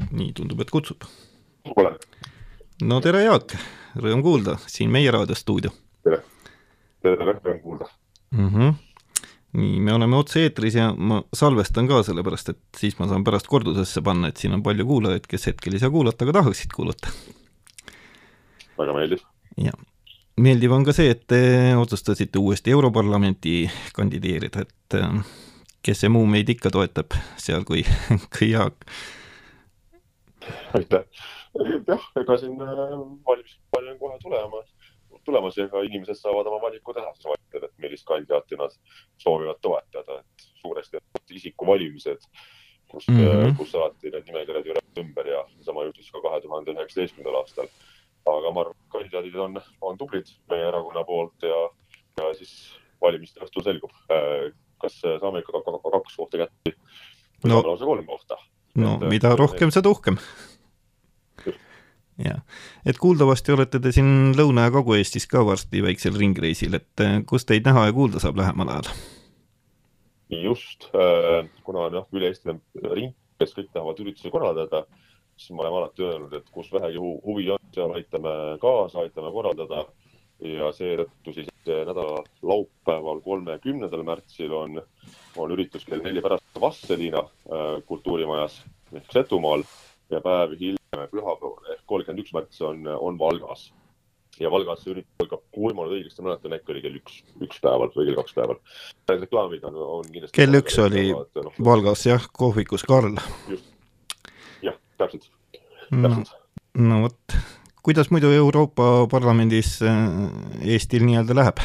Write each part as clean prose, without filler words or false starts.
Nii tundub, et kutsub. Ole. No tere Jaak, rõõm kuulda, siin meie raadiostuudio. Tere, rõõm kuulda. Nii, me oleme otse eetris ja ma salvestan ka sellepärast, et siis ma saan pärast kordusesse panna, et siin on palju kuulajaid, kes hetkel ei saa kuulata, aga tahaksid kuulata. Väga meeldib. Ja. Meeldiv on ka see, et te otsustasite uuesti Europarlamenti kandideerida, et kes see muu meid ikka toetab seal kui Jaak. Aitäh. Jah, ega siin valimiskampaania on kohe tulemas ja ka inimesed saavad oma valiku teha, siis valida, et millist kandidaati nad soovivad toetada, et suuresti isikuvalimised, kus alati need nimekirjad jõuavad ümber ja sama juhtus ka 2019. aastal. Aga ma arvan, et kandidaadid on tublid meie erakonna poolt ja siis valimiste õhtul selgub, kas saame ikka 2 kohta kätte või saame lausa 3 kohta. No, mida rohkem, seda uhkem. Ja. Et kuuldavasti olete te siin Lõuna- ja Kagu-Eestis ka varsti väiksel ringreisil, et kus teid näha ja kuulda saab lähemal ajal? Just, kuna on üle Eesti ring, kes kõik tahavad üritusi korraldada, siis ma olen alati öelnud, et kus vähegi huvi on, seal aitame kaasa, aitame korraldada ja seetõttu siis nädala laupäeval 30. märtsil on üritus kell 4 pärast Vastseliina kultuurimajas ehk Setumaal ja päev hiljem pühapäeval ehk 31. märts on Valgas. Ja Valgas see üritus algab, kui ma nüüd õigesti mäletan, äkki oli kell 1 päeval või kell 2 päeval. Reklaamid on kindlasti... Kell 1 oli Valgas, jah, kohvikus Karl. Just, jah, täpselt. No vot, kuidas muidu Euroopa Parlamendis Eestil nii-öelda läheb?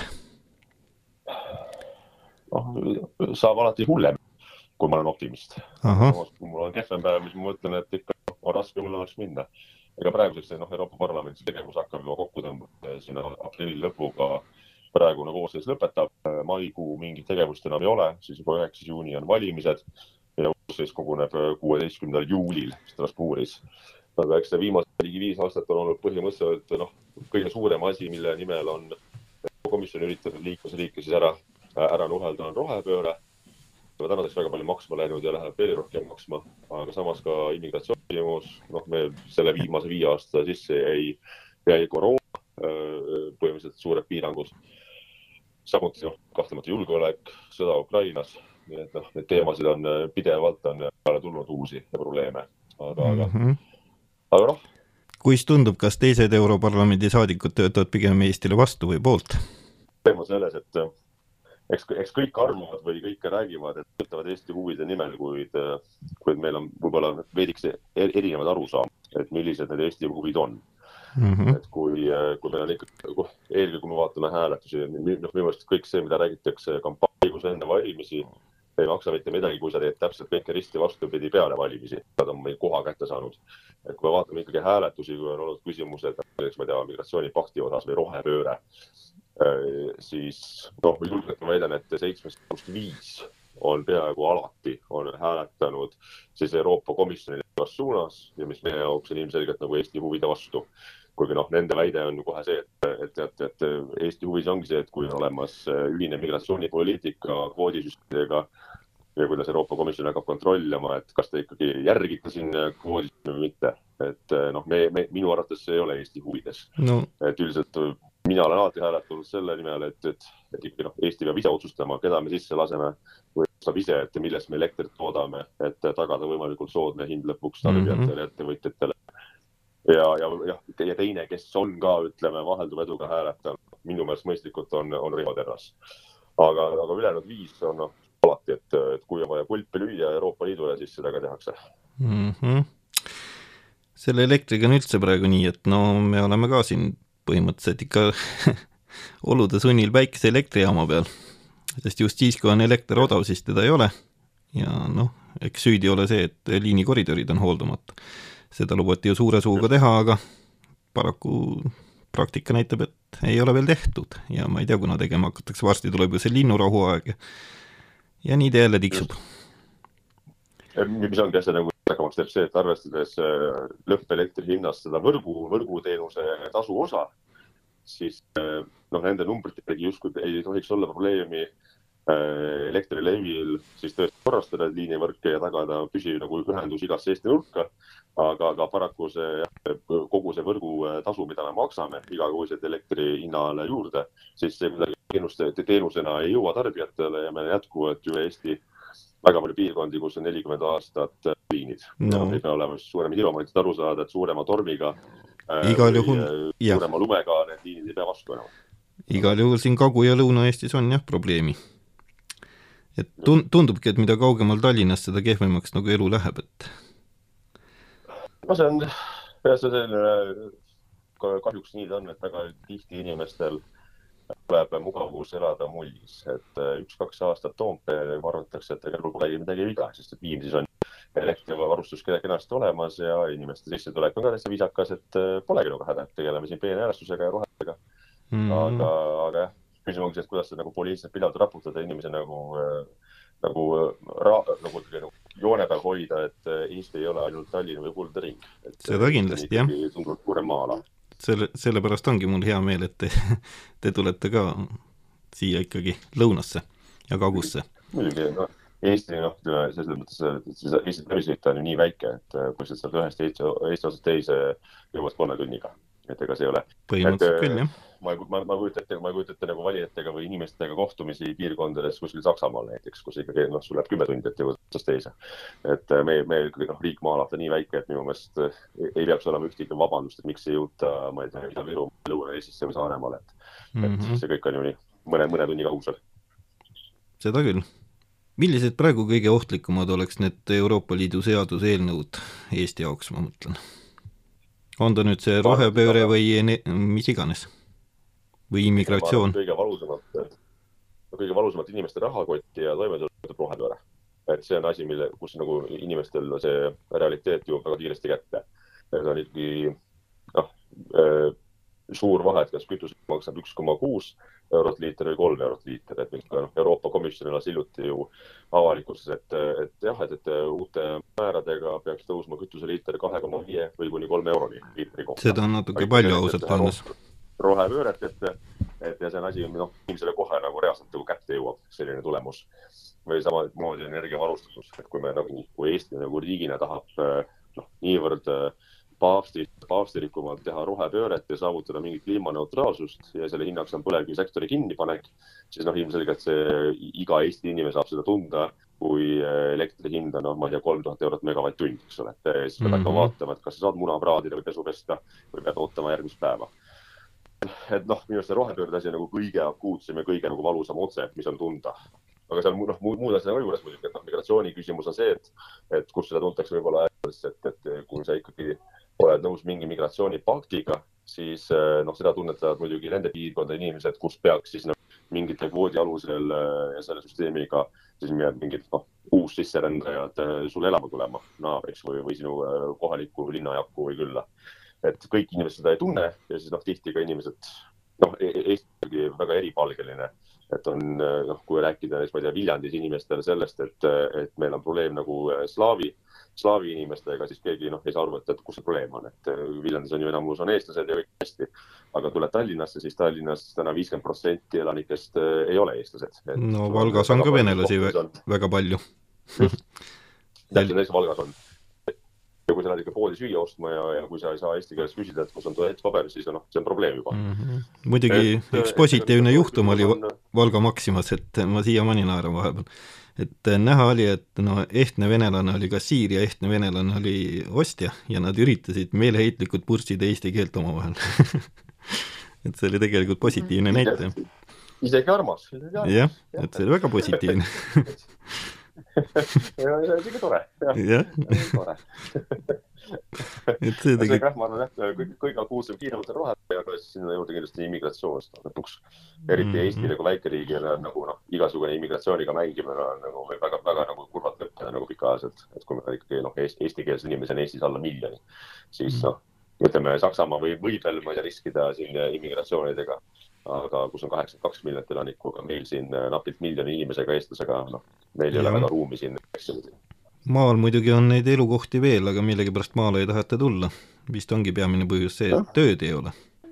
Saab alati hullem, kui ma olen optimist. Kui mul on kehvem päev, mis ma mõtlen, et ikka on raske hullemaks minna. Ega praeguseks Euroopa Parlamendis tegevus hakkab juba kokku tõmbata sinna aprilli lõpuga. Praegune koosseis lõpetab, maikuu mingit tegevust enam ei ole, siis juba 9. juuni on valimised ja koosseis koguneb 16. juulil Strasbourgis. Aga eks see viimased ligi 5 aastat on olnud põhimõtteliselt kõige suurem asi, mille nimel on komisjon üritanud liikmesriike siis ära nuhelda on rohepööre. Tänaseks väga palju maksma läinud ja läheb veel rohkem maksma, aga samas ka immigratsioonimus, me selle viimase 5 aasta sisse jäi koroona, põhimõtteliselt suured piirangud. Samuti kahtlemata julgeolek, sõda Ukrainas, nii et need teemasid on pidevalt peale tulnud uusi probleeme. Aga Kuis tundub, kas teised Europarlamendi saadikud töötavad pigem Eestile vastu või poolt? Teema selles, et eks kõik arvavad või kõik räägivad, et töötavad Eesti huvide nimel, kuid meil on võib-olla veediks erinevad arusaam, et millised need Eesti huvid on. Et kui meil on ikka, eelkõige kui me vaatame hääletusi, minu meelest kõik see, mida räägitakse kampaanigus enne valimisi, ei maksa mitte midagi, kui sa teed täpselt kõike risti vastupidi peale valimisi. Nad on meil koha kätte saanud. Et kui me vaatame ikkagi hääletusi, kui on olnud küsimused, migratsioonipakti osas või rohepööre, siis julgelt ma väidan, et 7-5 on peaaegu alati hääletanud siis Euroopa Komisjoni suunas ja mis meie jaoks on ilmselgelt Eesti huvide vastu. Kuigi nende väide on kohe see, et Eesti huvis ongi see, et kui on olemas ühine migratsioonipoliitika kvoodisüsteemiga ja kuidas Euroopa Komisjon hakkab kontrollima, et kas te ikkagi järgite siin kvoodisüsteemi või mitte. Et minu arvates see ei ole Eesti huvides. Et üldiselt mina olen alati hääletanud selle nimel, et ikkagi Eesti peab ise otsustama, keda me sisse laseme või saab ise, et millest me elektrit toodame, et tagada võimalikult soodne hind lõpuks tarbijatele ja ettevõtjatele. Ja teine, kes on ka, vahelduv eduga hääletanud, minu meelest mõistlikult on Riho Terras. Aga ülejäänud 5 on alati, et kui on vaja pulpi lüüa Euroopa Liidule, siis seda ka tehakse. Selle elektriga on üldse praegu nii, et me oleme ka siin põhimõtteliselt ikka olude sunnil väikese elektrijaama peal. Sest just siis, kui on elekter odav, siis teda ei ole. Ja eks süüdi ole see, et liinikoridorid on hooldamata. Seda lubati ju suure suuga teha, aga paraku praktika näitab, et ei ole veel tehtud. Ja ma ei tea, kuna tegema hakatakse, varsti tuleb ju see linnurahu aeg. Ja nii ta jälle tiksub. Mis ongi asja takamaks teeb see, et arvestades lõppelektri hinnast seda võrguteenuse tasu osa, siis nende numbrite justkui ei tohiks olla probleemi Elektrilevil siis tõesti korrastada liinivõrke ja tagada püsiv nagu ühendus igasse Eesti nurka, aga paraku kogu see võrgutasu, mida me maksame igakuiselt elektri hinnale juurde, siis see kuidagi teenusena ei jõua tarbijatele ja meil jätkuvalt ju Eesti väga palju piirkondi, kus on 40 aastat liinid. No. Ei pea olema suurema ilmamomentid aru saada, et suurema tormiga suurema lumega need liinid ei pea vastu enam. Igal juhul siin Kagu- ja Lõuna-Eestis on jah probleemi. Et tundubki, et mida kaugemal Tallinnast, seda kehvemaks nagu elu läheb, et... No see on selline, kahjuks nii on, et väga tihti inimestel tuleb mugavus elada mullis, et 1-2 aastat Toompea arvatakse, et elul polegi midagi viga, sest et Viimsis on elektrivarustus kenasti olemas ja inimeste sissetulek on ka täitsa viisakas, et polegi nagu häda, et tegeleme siin peeneäärastusega ja rohelega. Aga jah, küsimus, et kuidas nagu poliitiliselt pidevalt raputada inimese nagu joone peal hoida, et Eesti ei ole ainult Tallinn või Kuldering. Seda kindlasti, jah. Tundub suurem maa-ala. Sellepärast ongi mul hea meel, et te tulete ka siia ikkagi lõunasse ja kagusse. Muidugi, Eesti, selles mõttes, Eesti tervisliit on ju nii väike, et kui sa saad ühest Eesti osast teise jõuad 3 tunniga. Et ega see ei ole. Põhimõtteliselt küll, jah. Ma ei kujuta ette nagu valijatega või inimestega kohtumisi piirkondades kuskil Saksamaal näiteks, kus ikkagi sul läheb 10 tundi, et jõuad osast teise. Et meil riik maa-alata nii väike, et minu meelest ei peaks olema ühtegi vabandust, et miks ei jõuta, ma ei tea, Ida-Viru, Lõuna-Eestisse või Saaremaale. Et see kõik on ju nii mõne tunni kaugusel. Seda küll. Millised praegu kõige ohtlikumad oleks need Euroopa Liidu seaduseelnõud Eesti jaoks, ma mõtlen? On ta nüüd see rohepööre või mis iganes? Või immigratsioon? Kõige valusamalt inimeste rahakotti ja toimetulekut rohepööre. Et see on asi, kus nagu inimestel see realiteet jõuab väga kiiresti kätte. See on ikkagi suur vahe, et kas kütus maksab 1,6 eurot liiter või 3 eurot liiter. Et Euroopa Komisjonil on hiljuti ju avalikkuses, et uute määradega peaks tõusma kütuse liiter 2,5 või kuni 3 euroni liitri kohta. Seda on natuke palju ausalt öeldes. Rohepööret, et ja see on asi, inimesele kohe nagu reaalselt kätte jõuab selline tulemus. Või samamoodi energiavarustatus, et kui Eesti nagu riigina tahab niivõrd paavstilikumalt teha rohepööret ja saavutada mingit kliimaneutraalsust ja selle hinnaks on põlevkivisektori kinnipanek, siis ilmselgelt see iga Eesti inimene saab seda tunda, kui elektri hind on, ma ei tea, 3000 eurot megavatt-tund, eks ole. Siis peab ka vaatama, et kas sa saad muna praadida või pesu pesta või peab ootama järgmist päeva. Et minu see rohepöörde asi on nagu kõige akuutsem ja kõige nagu valusam otse, mis on tunda. Aga seal muud asjad juures muidugi, et migratsiooni küsimus on see, et kus seda tuntakse võib-olla et kui sa ikkagi oled nõus mingi migratsioonipaktiga, siis seda tunnetavad muidugi nende piirkonda inimesed, kus peaks siis mingite kvoodi alusel ja selle süsteemiga siis mingid uus sisserändajad sulle elama tulema naabriks või sinu kohaliku linnajakku või külla. Et kõik inimesed seda ei tunne ja siis tihti ka inimesed, Eesti on väga eripalgeline, et on, kui rääkida Viljandis inimestel sellest, et meil on probleem nagu slaavi inimestega, siis keegi ei saa aru, et kus see probleem on, et Viljandis on ju enamus on eestlased ja kõik hästi, aga tuleb Tallinnasse, siis Tallinnas täna 50% elanikest ei ole eestlased. No Valgas on ka venelasi väga palju. Täpselt Valgas on. Ja kui sa lähed ikka poodi süüa ostma ja kui sa ei saa eesti keeles küsida, et kus on tualettpaber, siis see on probleem juba. Muidugi üks positiivne juhtum oli Valga Maximas, et ma siiamaani naeran vahepeal. Et näha oli, et ehtne venelane oli kassiir ja ehtne venelane oli ostja ja nad üritasid meeleheitlikult purssida eesti keelt oma vahel. Et see oli tegelikult positiivne näite. Isegi armas. Jah, et see oli väga positiivne. Ja isegi tore. Jah. Tore. See ma arvan, et kõige akuutsem kiiremalt on rohepööre, aga sinna juurde kindlasti immigratsioonist lõpuks. Eriti Eesti nagu väikeriigil nagu igasugune immigratsiooniga mängimine on väga kurvad lõppeda pikaajaliselt. Et kui me ikkagi eestikeelse inimese on Eestis alla miljoni, siis ütleme Saksamaa võib veel riskida siin immigratsioonidega, aga kus on 82 miljonit elanikku, aga meil siin napilt miljoni inimesega, eestlasega, meil ei ole väga ruumi siin. Maal muidugi on neid elukohti veel, aga millegipärast maale ei taheta tulla. Vist ongi peamine põhjus see, et tööd ei ole.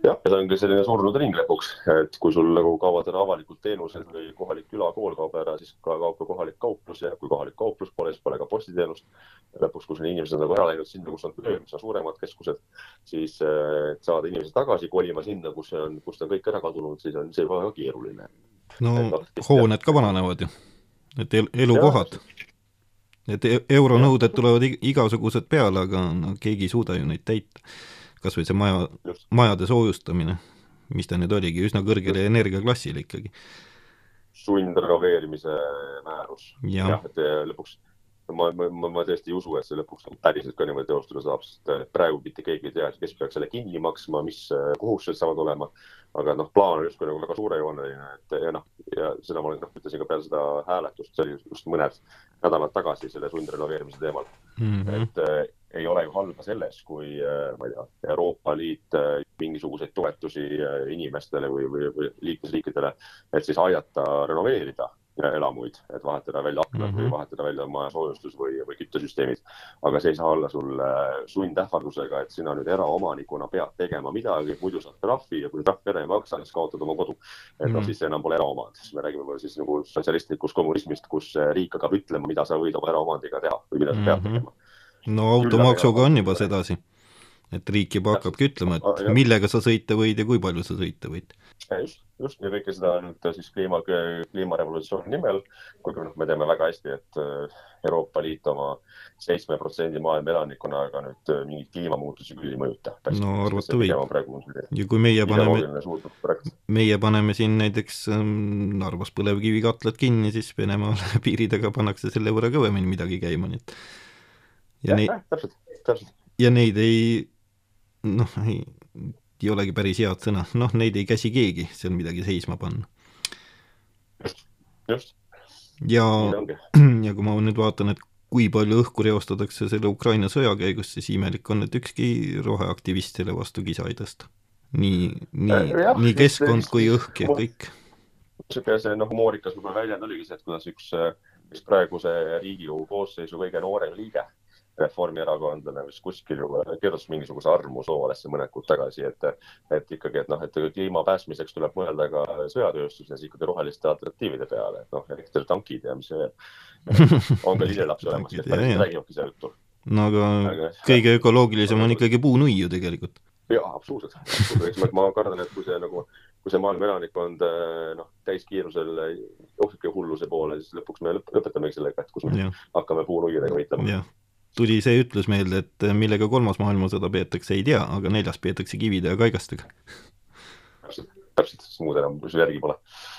jah, ja see ongi selline surnud ring lõpuks, et kui sul nagu kaovad ära avalikud teenused või kohalik külakool kaob ära, siis kaob ka kohalik kauplus ja kui kohalik kauplus pole, siis pole ka postiteenust. Lõpuks, kus on inimesed nagu ära läinud sinna, kus on töö, mis on suuremad keskused, siis saada inimesed tagasi kolima sinna, kust on kõik ära kadunud, siis on see väga keeruline. No hooned ka vananevad ju, et elukohad. Et euronõuded tulevad igasugused peale, aga no, keegi ei suuda ju neid täita. Kas või see majade soojustamine, mis ta nüüd oligi, üsna kõrgele energiaklassile ikkagi. Sundrenoveerimise määrus. Ja. Et lõpuks ma tõesti ei usu, et see lõpuks päriselt ka niimoodi teostada saab, sest praegu mitte keegi ei tea, kes peaks selle kinni maksma, mis kohustused saavad olema, aga plaan on justkui nagu väga suurejooneline, ja seda ma ütlesin ka peale seda hääletust, see oli just mõned nädalad tagasi selle sundrenoveerimise teemal. Et ei ole ju halba selles, kui ma ei tea, Euroopa Liit mingisuguseid toetusi inimestele või liikmesriikidele, et siis aidata renoveerida elamuid, et vahetada välja aknad või vahetada välja maja soojustus või küttesüsteemid. Aga see ei saa olla sul sundähvardusega, et sina nüüd eraomanikuna pead tegema midagi, muidu saad trahvi ja kui trahv ära ei maksa, siis kaotad oma kodu. Et siis see enam pole eraomand. Me räägime siis nagu sotsialistlikust kommunismist, kus riik hakkab ütlema, mida sa võid oma eraomandiga teha või mida sa pead tegema. No automaksuga on juba sedasi, et riik juba hakkabki ütlema, et millega sa sõita võid ja kui palju sa sõita võid. Just, ja kõike seda nüüd siis kliimarevolutsiooni nimel, kuigi me teeme väga hästi, et Euroopa Liit oma 7% maailma elanikuna aga nüüd mingid kliimamuutusi küll ei mõjuta. No arvata võib. Ja kui meie paneme siin näiteks Narvas põlevkivikatlad kinni, siis Venemaal piiridega pannakse selle võrra kõvemini midagi käima. Täpselt. Ja neid ei olegi päris head sõna. Neid ei käsi keegi seal midagi seisma panna. Just. Ja kui ma nüüd vaatan, et kui palju õhku reostatakse selle Ukraina sõja käigus, siis imelik on, et ükski roheaktivist selle vastu kisa ei tõsta. Nii keskkond kui õhk ja kõik. See moorikas väljend oligi see, et kuidas üks praeguse Riigikogu koosseisu kõige noorem liige Reformierakondlane, mis kuskil kirjutas mingisuguse arvamusoolesse mõned kuud tagasi, et ikkagi, et kliima päästmiseks tuleb mõelda ka sõjatööstuses ikkagi roheliste alternatiivide peale, elektritankid ja mis see veel. On ka lillelaps olemas, kes päris räägivadki see juttu. No aga kõige ökoloogilisem on ikkagi puunuiu tegelikult. Jaa, absoluutselt. Ma kardan, et kui see maailma elanikkond täiskiirusel jooksibki hulluse poole, siis lõpuks me lõpetamegi sellega, et kus me hakkame puunuiudega võitlema. Tuli see ütlus meelde, et millega 3. maailmasõda peetakse, ei tea, aga 4. peetakse kivide ja kaigastega. Täpselt, muud enam, kui järgi pole.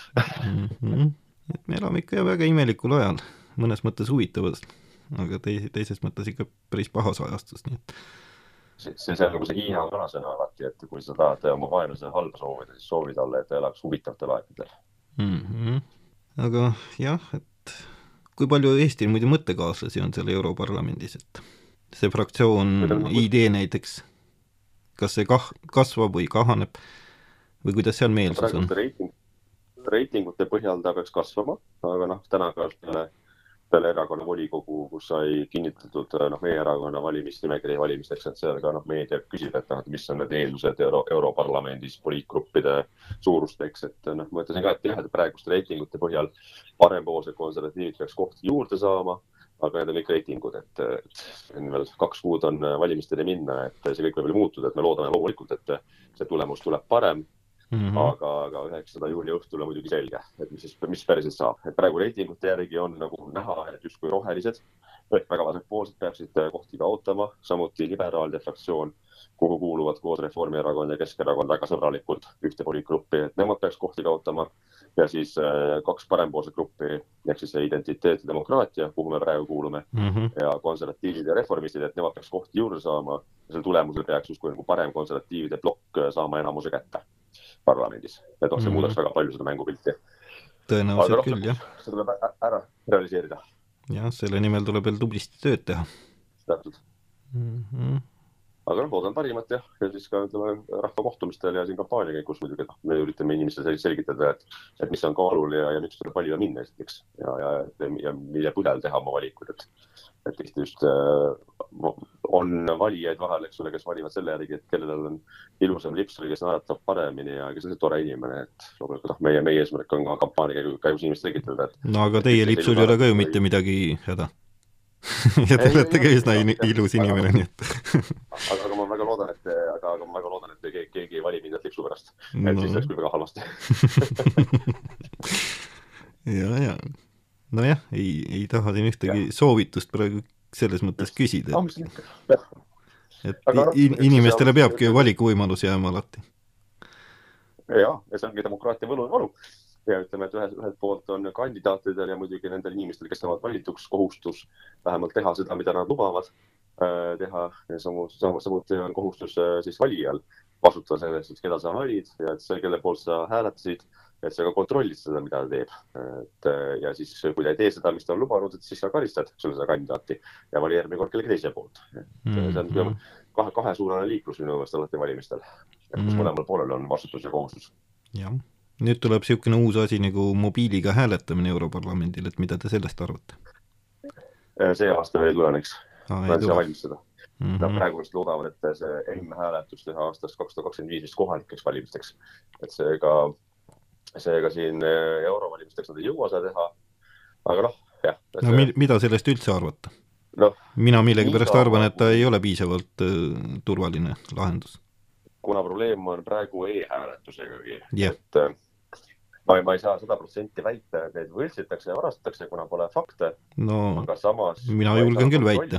Et me elame ikka väga imelikul ajal, mõnes mõttes huvitavas, aga teises mõttes ikka päris pahas ajastus. See on nagu see Hiina vanasõna alati, et kui sa tahad oma vaenlase halba soovida, siis soovid alla, et ta elaks huvitavatel aegadel. Aga jah, et kui palju Eestil muidu mõttekaaslasi on seal Europarlamendis, et see fraktsioon ID näiteks, kas see kasvab või kahaneb või kuidas seal meelsus on? Reitingute põhjal ta peaks kasvama, aga täna ka peale erakonna volikogu, kus sai kinnitatud meie erakonna valimisnimekiri valimisteks, et seal ka meedia küsib, et mis on need eeldused Europarlamendis poliitgruppide suurusteks, et ma ütlesin ka, et jah, et praeguste reitingute põhjal parempoolsed konservatiivid peaks kohti juurde saama, aga need on kõik reitingud, et veel 2 kuud on valimistele minna, et see kõik võib veel muutuda, et me loodame loomulikult, et see tulemus tuleb parem. Aga 9. juuli õhtul on muidugi selge, et mis päriselt saab. Et praegu reitingute järgi on nagu näha, et justkui rohelised, väga vasakpoolsed peaksid kohti ka ootama, samuti liberaalide fraktsioon, kuhu kuuluvad koos Reformierakond ja Keskerakond väga sõbralikult ühte poliitgruppi, et nemad peaks kohti ka ootama. Ja siis 2 parempoolset gruppi, ehk siis identiteet ja demokraatia, kuhu me praegu kuulume, ja konservatiivid ja reformistid, et nemad peaks kohti juurde saama. Ja selle tulemusel peaks justkui nagu parem konservatiivide blokk saama enamuse kätte parlamendis. Et see muudaks väga palju seda mängupilti. Tõenäoliselt küll, jah. See tuleb ära realiseerida. Jah, selle nimel tuleb veel tublisti tööd teha. Täpselt. Aga loodan parimat ja siis ka rahva kohtumistel ja siin kampaania käigus muidugi, me üritame inimestele selgitada, et mis on kaalul ja miks tuleb valida minna esiteks ja mille põhjal teha oma valikud, et tihti just on valijaid vahel, eks ole, kes valivad selle järgi, et kellel on ilusam lips või kes naeratab paremini ja kes on see tore inimene, et loomulikult meie eesmärk on ka kampaania käigus inimest selgitada, et no aga teie lipsul ei ole ka ju mitte midagi häda. ja te olete ka üsna ilus inimene, nii et aga ma väga loodan, et keegi ei vali mind lipsu pärast, et siis läks küll väga halvasti. ja nojah, ei taha siin ühtegi soovitust praegu selles mõttes küsida, et inimestele peabki valikuvõimalus jääma alati. Ja see ongi demokraatia võlu ja valu. Ja ütleme, et ühelt poolt on kandidaatidel ja muidugi nendel inimestel, kes saavad valituks, kohustus vähemalt teha seda, mida nad lubavad teha. Samuti on kohustus siis valijal vastutada sellest, keda sa valid ja et see, kelle poolt sa hääletasid, et sa ka kontrollid seda, mida ta teeb. Ja siis, kui ta ei tee seda, mis ta on lubanud, et siis sa karistad seda kandidaati ja vali järgmine kord kellegi teise poolt. See on kahesuunane liiklus minu meelest alati valimistel, kus mõlemal poolel on vastutus ja kohustus. Jah. Nüüd tuleb siukene uus asi nagu mobiiliga hääletamine Europarlamendil, et mida te sellest arvate? See aasta veel tuleneks. Ma ei saa valmis seda. Nad praegu just loodavad, et see M-hääletus teha aastast 2025 vist kohalikeks valimisteks. Et seega siin eurovalimisteks nad ei jõua seda teha. Aga jah. No mida sellest üldse arvata? Mina millegipärast arvan, et ta ei ole piisavalt turvaline lahendus. Kuna probleem on praegu e-hääletusega, et ma ei saa 100% väita, et neid võltsitakse ja varastatakse, kuna pole fakte, aga samas mina julgen küll väita.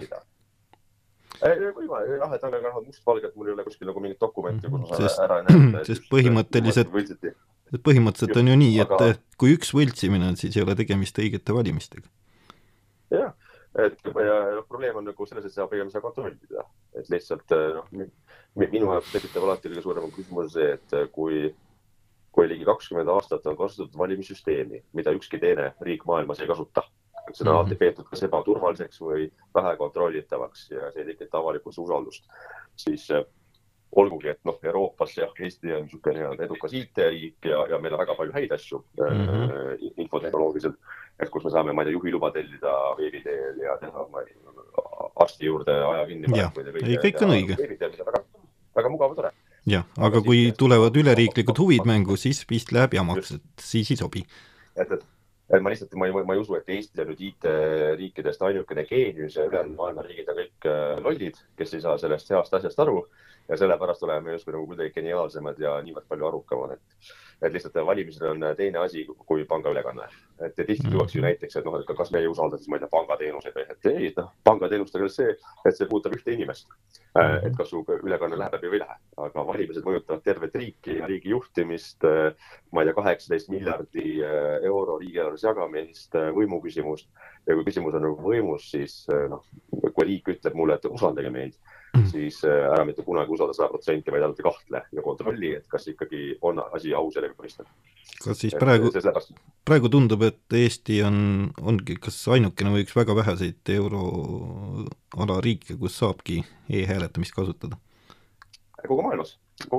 Et aga mustvalget mul ei ole kuskil nagu mingit dokumenti, kus ära näha. Sest põhimõtteliselt on ju nii, et kui üks võltsimine on, siis ei ole tegemist õigete valimistega. Jah, et probleem on nagu selles, et sa pigem saa kontrollida. Et lihtsalt minu jaoks tekitab alati kõige suurema küsimus see, et kui ligi 20 aastat on kasutatud valimissüsteemi, mida ükski teine riik maailmas ei kasuta. Seda on alati peetud kas ebaturvaliseks või vähe kontrollitavaks ja see ei tekita avalikkuse usaldust. Siis olgugi, et Euroopas Eesti on niisugune edukas IT-riik ja meil on väga palju häid asju infotehnoloogiliselt, et kus me saame, ma ei tea, juhiluba tellida veebiteel ja teha arsti juurde aja kinni. Kõik on õige. Väga mugav ja tore. Jah, aga kui tulevad üleriiklikud huvid mängu, siis vist läheb jamaks, et siis ei sobi. Et ma lihtsalt ma ei usu, et Eesti on nüüd IT-riikidest ainukene geenius ja maailma riigid on kõik lollid, kes ei saa sellest heast asjast aru ja sellepärast oleme just nagu kuidagi geniaalsemad ja niivõrd palju arukamad. Et lihtsalt valimisel on teine asi kui pangaülekanne. Et tihti tuuakse ju näiteks, et kas me ei usalda siis, ma ei tea, pangateenuseid või et ei, pangateenustega see, et see puudutab ühte inimest. Et kas su ülekanne läheb või ei lähe. Aga valimised mõjutavad tervet riiki ja riigi juhtimist, ma ei tea, 18 miljardi euro riigieelarves jagamist, võimu küsimust. Ja kui küsimus on nagu võimus, siis kui riik ütleb mulle, et usaldage meid, siis ära mitte kunagi usalda 100%, vaid alati kahtle ja kontrolli, et kas ikkagi on asi aus ja läbipaistev. Kas siis praegu tundub, et Eesti ongi kas ainukene või üks väga väheseid euroala riike, kus saabki e-hääletamist kasutada? Kogu maailmas.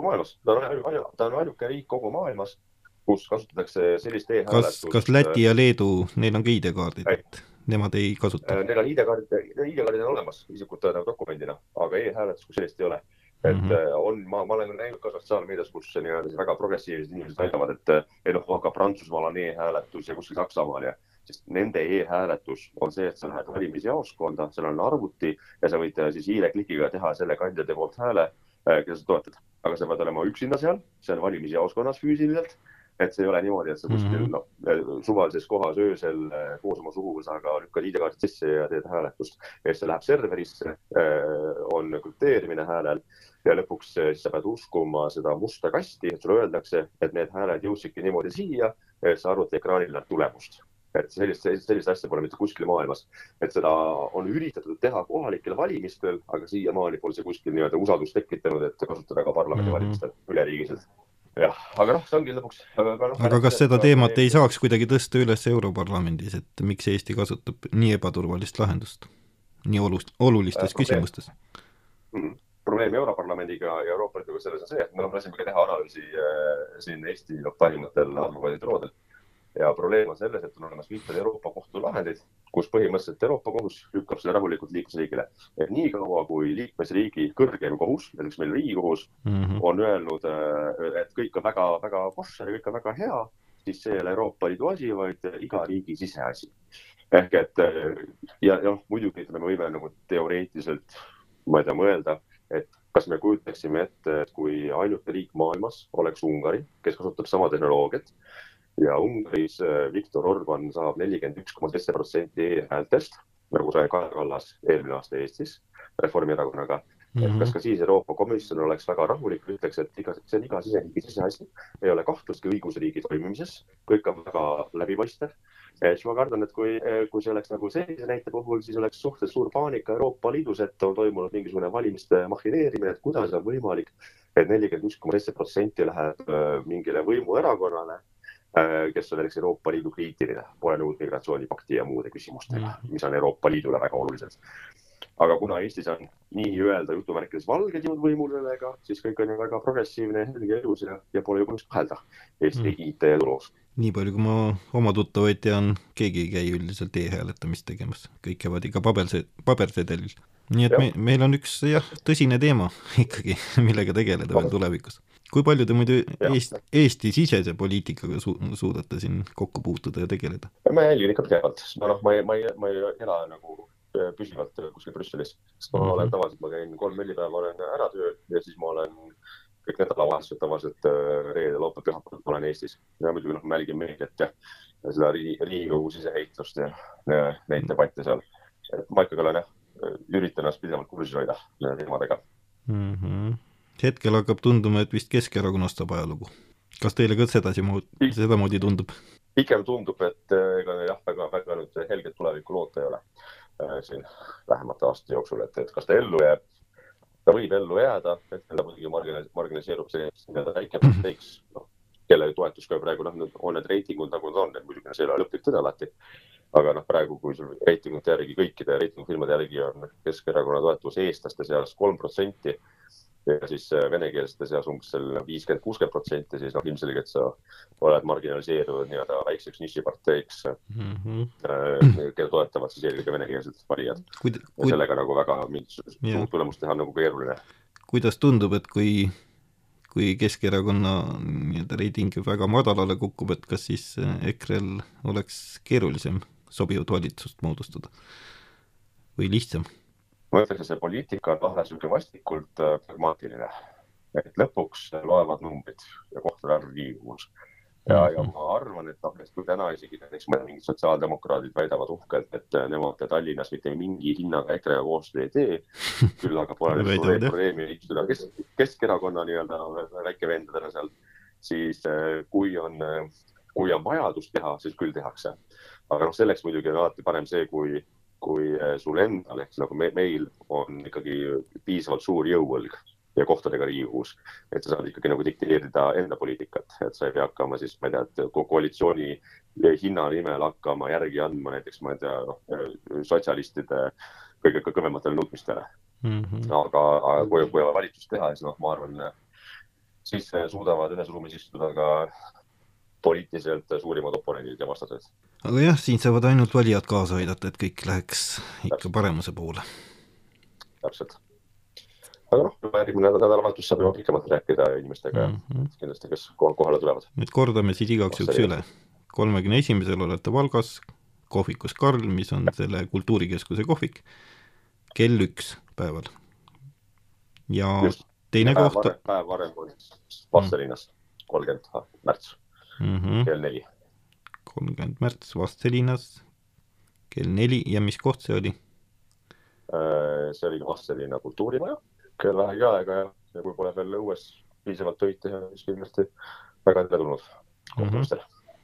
Ta on ainuke riik kogu maailmas, kus kasutatakse sellist e-hääletust. Kas Läti ja Leedu, neil on ka ID-kaardid, et nemad ei kasuta? Neil on ID-kaardid on olemas isikut dokumendina, aga e-hääletus kui sellist ei ole. Et ma olen näinud Kasahstani-meedias, kus väga progressiivsed inimesed väidavad, et aga Prantsusmaal on e-hääletus ja kuskil Saksamaal ja sest nende e-hääletus on see, et sa lähed valimisjaoskonda, seal on arvuti ja sa võid siis hiireklikiga teha selle kandidaadi poolt hääle, keda sa toetad. Aga sa pead olema üksinda seal valimisjaoskonnas füüsiliselt, et see ei ole niimoodi, et sa kuskil suvalises kohas öösel koos oma suguvõsaga lükkad ID-kaardid sisse ja teed hääletust. Ja see läheb serverisse, on krüpteerimine häälel ja lõpuks siis sa pead uskuma seda musta kasti, et sulle öeldakse, et need hääled jõudsidki niimoodi siia, et sa arvuti ekraanil näed tulemust. Et sellist asja pole mitte kuskil maailmas. Et seda on üritatud teha kohalikel valimistel, aga siiamaani pole see kuskil nii-öelda usaldust tekitanud, et kasutada ka parlamendi valimistel üleriigiliselt. Jah, aga see ongi lõpuks. Aga kas seda teemat ei saaks kuidagi tõsta üles Europarlamendis, et miks Eesti kasutab nii ebaturvalist lahendust nii olulistes küsimustes? Probleem Europarlamendiga ja Euroopa Liiduga selles on see, et me lasime teha analüüsi siin Eesti põhimõttel advokaadibüroodel. ja probleem on selles, et on olemas mitmed Euroopa Kohtu lahendid, kus põhimõtteliselt Euroopa Kohus lükkab selle rahulikult liikmesriigile. Et nii kaua, kui liikmesriigi kõrgem kohus, näiteks meil Riigikohus, on öelnud, et kõik on väga, väga koššer ja kõik on väga hea, siis see ei ole Euroopa Liidu asi, vaid iga riigi siseasi. Ehk et ja muidugi me võime nagu teoreetiliselt, ma ei tea, mõelda, et kas me kujutaksime ette, et kui ainuke riik maailmas oleks Ungari, kes kasutab sama tehnoloogiat ja Ungaris Viktor Orban saab 41,7% häältest, nagu sai Kaja Kallas eelmine aasta Eestis Reformierakonnaga. Kas ka siis Euroopa Komisjon oleks väga rahulik, ütleks, et see on iga siseriigi siseasi, ei ole kahtlustki õigusriigi toimimises, kõik on väga läbipaistev. Ma kardan, et kui see oleks nagu sellise näite puhul, siis oleks suhteliselt suur paanika Euroopa Liidus, et on toimunud mingisugune valimiste mahineerimine, et kuidas on võimalik, et 41,7% läheb mingile võimuerakonnale, kes on näiteks Euroopa Liidu kriitiline, pole nõud migratsioonipakti ja muude küsimustega, mis on Euroopa Liidule väga olulised. Aga kuna Eestis on nii öelda jutumärkides valged jõud võimulega, siis kõik on ju väga progressiivne, helge elus ja pole ju põhjust kahelda Eesti IT ja tulos. Nii palju, kui ma oma tuttavaid tean, keegi ei käi üldiselt e-hääletamist tegemas. Kõik käivad ikka pabersedelil. Nii et meil on üks tõsine teema ikkagi, millega tegeleda veel tulevikus. Kui palju te muidu Eesti sisese poliitikaga suudate siin kokku puutuda ja tegeleda? Ma jälgin ikka pidevalt. Ma ei ela nagu püsivalt kuskil Brüsselis. Ma olen tavaliselt, ma käin 3-4 päeva, olen ära tööl ja siis ma olen kõik nädalavahetused tavaliselt reede, laupäev, pühapäeval ma olen Eestis. Ja muidugi ma jälgin meediat ja seda Riigikogu siseheitlust ja neid debatte seal. Et ma ikkagi olen üritan ennast pidevalt kursis hoida teemadega. Hetkel hakkab tunduma, et vist Keskerakonnast saab ajalugu. Kas teile ka sedamoodi tundub? Pikem tundub, et väga nüüd helget tulevikku loota ei ole siin vähemate aastate jooksul, et kas ta ellu jääb. Ta võib ellu jääda, et ta muidugi marginaliseerub see väikepasteiks, kelle toetus ka praegu on need reitingud nagu nad on, et muidugi see ei ole lõplik tõde alati. Aga praegu, kui sul reitingute järgi, kõikide reitingufirmade järgi on Keskerakonna toetus eestlaste seas 3% ja siis venekeelsete seas umbes 50-60%, siis ilmselgelt sa oled marginaliseerunud nii-öelda väikseks nišiparteiks, kelle toetavad siis eelkõige venekeelsed valijad. Ja sellega nagu väga suurt tulemust teha nagu keeruline. Kuidas tundub, et kui Keskerakonna reiting väga madalale kukub, et kas siis EKRE-l oleks keerulisem sobivat valitsust moodustada või lihtsam? Ma ütleks, et see poliitika on vahel süke vastikult pragmaatiline. Et lõpuks loevad numbrid ja kohtade arv Riigikogus. Ja ma arvan, et kui täna isegi mingid sotsiaaldemokraadid väidavad uhkelt, et nemad Tallinnas mitte mingi hinnaga EKRE koostöö ei tee, küll aga pole probleemi istuda Keskerakonna nii-öelda väike vendadena seal, siis kui on vajadus teha, siis küll tehakse. Aga selleks muidugi on alati parem see, kui sul endal, ehk nagu meil on ikkagi piisavalt suur jõuvõlg ja kohtadega Riigikogus, et sa saad ikkagi nagu dikteerida enda poliitikat, et sa ei pea hakkama siis, ma ei tea, et koalitsiooni hinna nimel hakkama järgi andma näiteks, ma ei tea, sotsialistide kõige kõvematele nõudmistele. Aga kui valitsus teha, siis ma arvan, siis suudavad ühes ruumis istuda ka poliitiliselt suurimad oponendid ja vastased. Aga jah, siin saavad ainult valijad kaasa aidata, et kõik läheks ikka paremuse poole. Täpselt. Aga järgmine nädalavahetus saab juba pikemalt rääkida inimestega kindlasti, kes kohale tulevad. Nüüd kordame siis igaks juks üle. 31. olete Valgas, kohvikus Karl, mis on selle kultuurikeskuse kohvik, kell 1 päeval. Ja just, teine koht... Päev varem on Vastelinnas, 30. märts, kell 4. 30. märts Vastelinnas, kell 4 ja mis koht see oli? See oli Vastelinna kultuurimaja, kell vähegi aega ja kui pole veel õues piisavalt töid teha, siis kindlasti väga tulnud kohtumistel.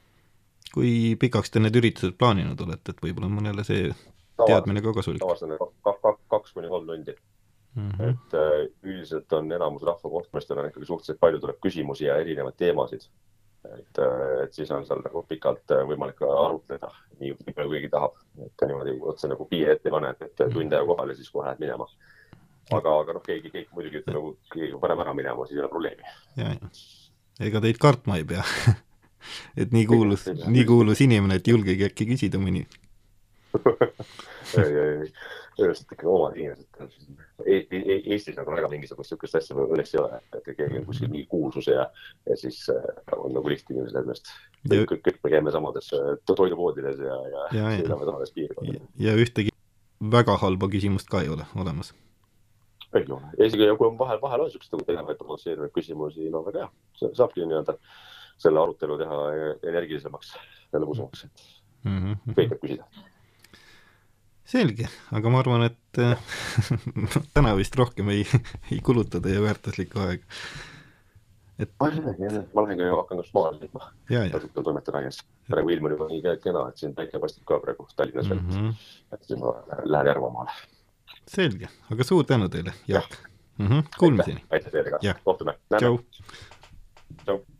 Kui pikaks te need üritused plaaninud olete, et võib-olla mõnele see teadmine ka kasulik? Tavalisena 2-3 tundi. Et üldiselt on enamus rahvakohtumistel on ikkagi suhteliselt palju tuleb küsimusi ja erinevaid teemasid. Et siis on seal nagu pikalt võimalik arutleda, nii palju kõigi tahab. Et niimoodi otse nagu piir ette pane, et tunde ja kohale siis kohe lähed minema. Aga keegi muidugi ütleb, nagu keegi parem ära minema, siis ei ole probleemi. Ega teid kartma ei pea. et nii kuulus inimene, et julgegi äkki küsida mõni. Just ikka omad inimesed. Eestis nagu väga mingisugust sihukest asja õnneks ei ole, et keegi on kuskil mingi kuulsus ja siis on nagu lihtne inimesed ennast. Kõik me käime samades toidupoodides ja sõidame samades piirkonnas. Ja ühtegi väga halba küsimust ka ei ole olemas. Ei ole. Isegi kui on vahel on sihukest tegevaid provotseerivaid küsimusi, no väga hea. Saabki nii-öelda selle arutelu teha energilisemaks ja lõbusamaks. Kõik võib küsida. Selge, aga ma arvan, et täna vist rohkem ei kulutada ja väärtuslikku aega. Ma lähen ka ju hakkan just maal liitma. Kasutada toimetada käes. Praegu ilm on juba nii kena, et siin päike paistab ka praegu Tallinnas veel. Et siis ma lähen Järvamaale. Selge, aga suur tänu teile, Jaak. Kuulmiseni. Aitäh teile ka. Kohtume. Tšau. Tšau.